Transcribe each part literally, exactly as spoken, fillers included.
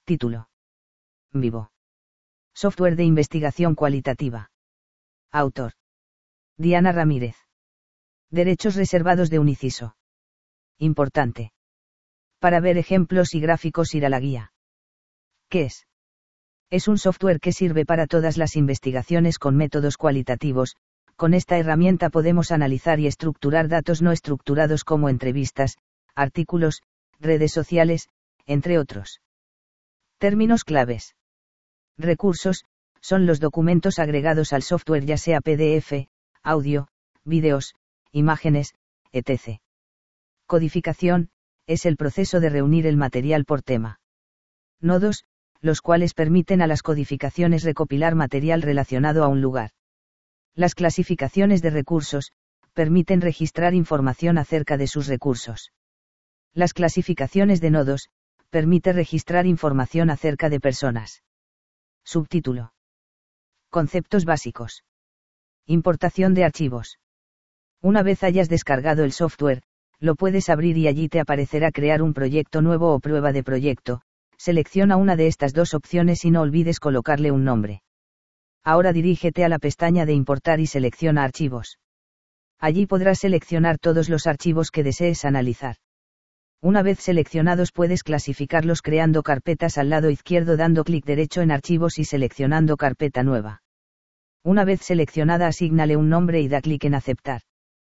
Título. Vivo. Software de investigación cualitativa. Autor. Diana Ramírez. Derechos reservados de un inciso. Importante. Para ver ejemplos y gráficos, ir a la guía. ¿Qué es? Es un software que sirve para todas las investigaciones con métodos cualitativos. Con esta herramienta podemos analizar y estructurar datos no estructurados como entrevistas, artículos, redes sociales, entre otros. Términos claves. Recursos, son los documentos agregados al software, ya sea P D F, audio, vídeos, imágenes, etcétera. Codificación, es el proceso de reunir el material por tema. Nodos, los cuales permiten a las codificaciones recopilar material relacionado a un lugar. Las clasificaciones de recursos, permiten registrar información acerca de sus recursos. Las clasificaciones de nodos, permite registrar información acerca de personas. Subtítulo. Conceptos básicos. Importación de archivos. Una vez hayas descargado el software, lo puedes abrir y allí te aparecerá crear un proyecto nuevo o prueba de proyecto. Selecciona una de estas dos opciones y no olvides colocarle un nombre. Ahora dirígete a la pestaña de importar y selecciona archivos. Allí podrás seleccionar todos los archivos que desees analizar. Una vez seleccionados puedes clasificarlos creando carpetas al lado izquierdo dando clic derecho en archivos y seleccionando carpeta nueva. Una vez seleccionada asígnale un nombre y da clic en aceptar.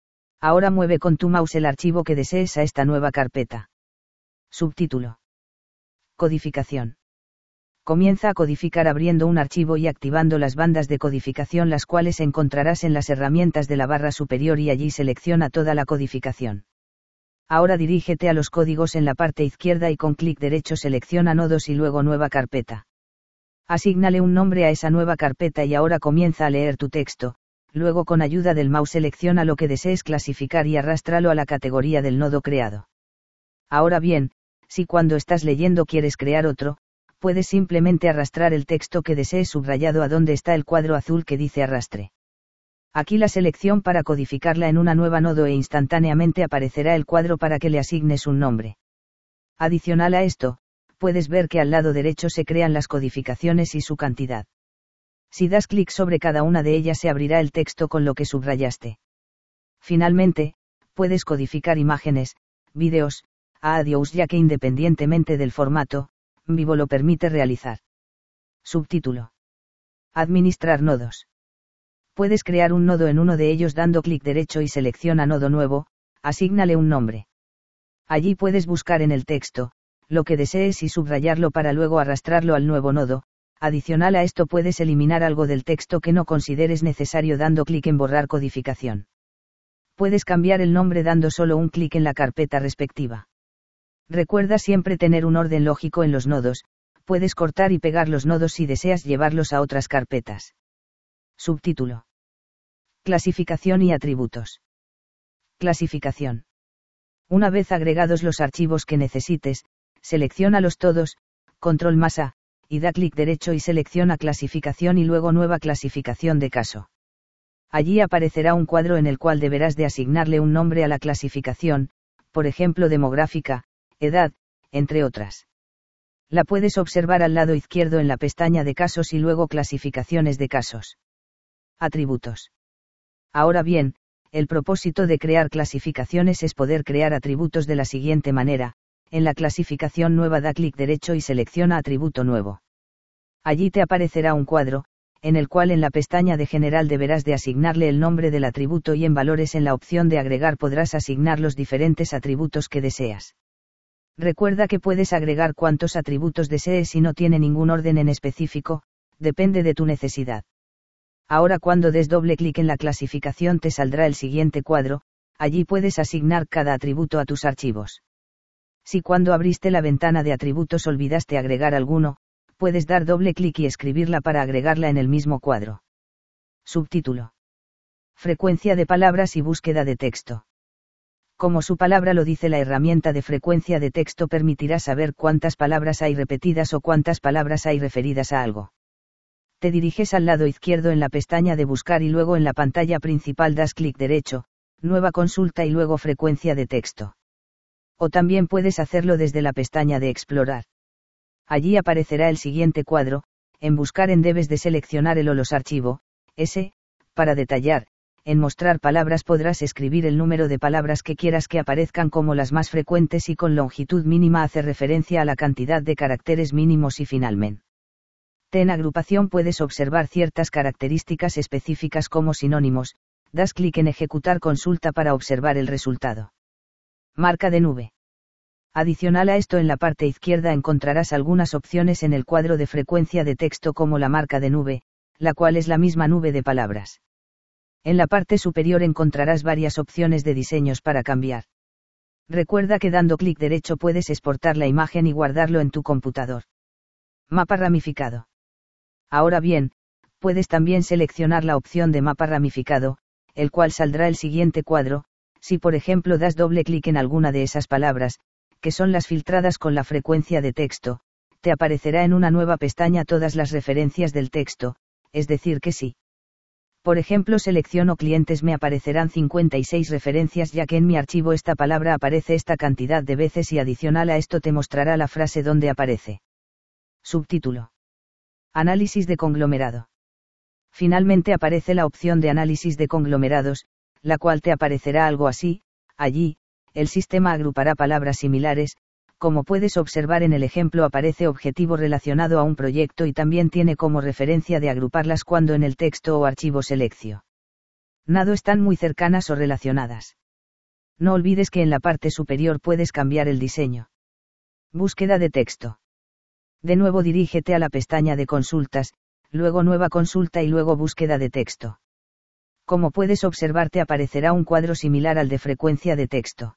Ahora mueve con tu mouse el archivo que desees a esta nueva carpeta. Subtítulo. Codificación. Comienza a codificar abriendo un archivo y activando las bandas de codificación, las cuales encontrarás en las herramientas de la barra superior, y allí selecciona toda la codificación. Ahora dirígete a los códigos en la parte izquierda y con clic derecho selecciona nodos y luego nueva carpeta. Asígnale un nombre a esa nueva carpeta y ahora comienza a leer tu texto, luego con ayuda del mouse selecciona lo que desees clasificar y arrástralo a la categoría del nodo creado. Ahora bien, si cuando estás leyendo quieres crear otro, puedes simplemente arrastrar el texto que desees subrayado a donde está el cuadro azul que dice arrastre. Aquí la selección para codificarla en una nueva nodo e instantáneamente aparecerá el cuadro para que le asignes un nombre. Adicional a esto, puedes ver que al lado derecho se crean las codificaciones y su cantidad. Si das clic sobre cada una de ellas se abrirá el texto con lo que subrayaste. Finalmente, puedes codificar imágenes, vídeos, audios, ya que independientemente del formato, Vivo lo permite realizar. Subtítulo. Administrar nodos. Puedes crear un nodo en uno de ellos dando clic derecho y selecciona nodo nuevo, asígnale un nombre. Allí puedes buscar en el texto lo que desees y subrayarlo para luego arrastrarlo al nuevo nodo. Adicional a esto puedes eliminar algo del texto que no consideres necesario dando clic en borrar codificación. Puedes cambiar el nombre dando solo un clic en la carpeta respectiva. Recuerda siempre tener un orden lógico en los nodos, puedes cortar y pegar los nodos si deseas llevarlos a otras carpetas. Subtítulo. Clasificación y atributos. Clasificación. Una vez agregados los archivos que necesites, selecciónalos todos, control más A, y da clic derecho y selecciona clasificación y luego nueva clasificación de caso. Allí aparecerá un cuadro en el cual deberás de asignarle un nombre a la clasificación, por ejemplo demográfica, edad, entre otras. La puedes observar al lado izquierdo en la pestaña de casos y luego clasificaciones de casos. Atributos. Ahora bien, el propósito de crear clasificaciones es poder crear atributos de la siguiente manera: en la clasificación nueva da clic derecho y selecciona atributo nuevo. Allí te aparecerá un cuadro, en el cual en la pestaña de general deberás de asignarle el nombre del atributo y en valores en la opción de agregar podrás asignar los diferentes atributos que deseas. Recuerda que puedes agregar cuantos atributos desees y no tiene ningún orden en específico, depende de tu necesidad. Ahora cuando des doble clic en la clasificación te saldrá el siguiente cuadro, allí puedes asignar cada atributo a tus archivos. Si cuando abriste la ventana de atributos olvidaste agregar alguno, puedes dar doble clic y escribirla para agregarla en el mismo cuadro. Subtítulo. Frecuencia de palabras y búsqueda de texto. Como su palabra lo dice, la herramienta de frecuencia de texto permitirá saber cuántas palabras hay repetidas o cuántas palabras hay referidas a algo. Te diriges al lado izquierdo en la pestaña de buscar y luego en la pantalla principal das clic derecho, nueva consulta y luego frecuencia de texto. O también puedes hacerlo desde la pestaña de explorar. Allí aparecerá el siguiente cuadro. En buscar en debes de seleccionar el o los archivo, S, para detallar. En mostrar palabras podrás escribir el número de palabras que quieras que aparezcan como las más frecuentes y con longitud mínima hace referencia a la cantidad de caracteres mínimos y finalmente. En agrupación puedes observar ciertas características específicas como sinónimos, das clic en ejecutar consulta para observar el resultado. Marca de nube. Adicional a esto en la parte izquierda encontrarás algunas opciones en el cuadro de frecuencia de texto como la marca de nube, la cual es la misma nube de palabras. En la parte superior encontrarás varias opciones de diseños para cambiar. Recuerda que dando clic derecho puedes exportar la imagen y guardarlo en tu computador. Mapa ramificado. Ahora bien, puedes también seleccionar la opción de mapa ramificado, el cual saldrá el siguiente cuadro. Si por ejemplo das doble clic en alguna de esas palabras, que son las filtradas con la frecuencia de texto, te aparecerá en una nueva pestaña todas las referencias del texto, es decir que si, por ejemplo, selecciono clientes me aparecerán cincuenta y seis referencias ya que en mi archivo esta palabra aparece esta cantidad de veces y adicional a esto te mostrará la frase donde aparece. Subtítulo. Análisis de conglomerado. Finalmente aparece la opción de análisis de conglomerados, la cual te aparecerá algo así. Allí, el sistema agrupará palabras similares, como puedes observar en el ejemplo aparece objetivo relacionado a un proyecto y también tiene como referencia de agruparlas cuando en el texto o archivo seleccio. Nado están muy cercanas o relacionadas. No olvides que en la parte superior puedes cambiar el diseño. Búsqueda de texto. De nuevo dirígete a la pestaña de consultas, luego nueva consulta y luego búsqueda de texto. Como puedes observar te aparecerá un cuadro similar al de frecuencia de texto.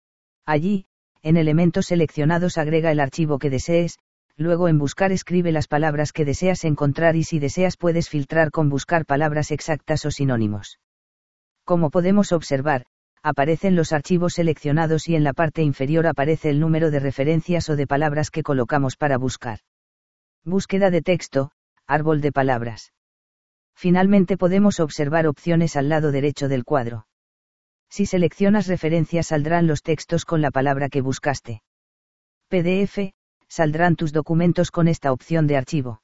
Allí, en elementos seleccionados agrega el archivo que desees, luego en buscar escribe las palabras que deseas encontrar y si deseas puedes filtrar con buscar palabras exactas o sinónimos. Como podemos observar, aparecen los archivos seleccionados y en la parte inferior aparece el número de referencias o de palabras que colocamos para buscar. Búsqueda de texto, árbol de palabras. Finalmente podemos observar opciones al lado derecho del cuadro. Si seleccionas referencias saldrán los textos con la palabra que buscaste. P D F, saldrán tus documentos con esta opción de archivo.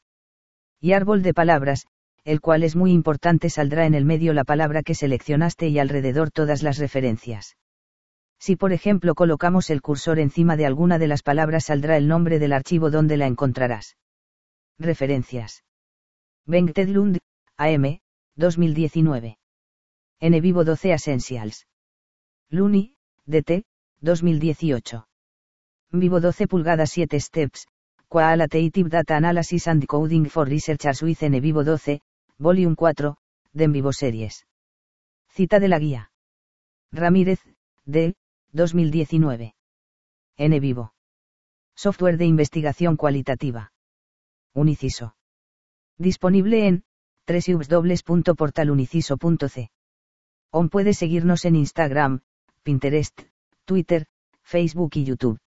Y árbol de palabras, el cual es muy importante saldrá en el medio la palabra que seleccionaste y alrededor todas las referencias. Si por ejemplo colocamos el cursor encima de alguna de las palabras saldrá el nombre del archivo donde la encontrarás. Referencias. Bengt Edlund, A M, dos mil diecinueve. N Vivo doce Essentials. Luni, D T, dos mil dieciocho. Vivo doce pulgadas siete Steps, Qualitative Data Analysis and Coding for Researchers with N Vivo doce, Volume cuatro, de En Vivo Series. Cita de la guía. Ramírez, D, dos mil diecinueve. N Vivo. Software de investigación cualitativa. Uniciso. Disponible en doble u doble u doble u punto portal uniciso punto c. Aún puedes seguirnos en Instagram, Pinterest, Twitter, Facebook y YouTube.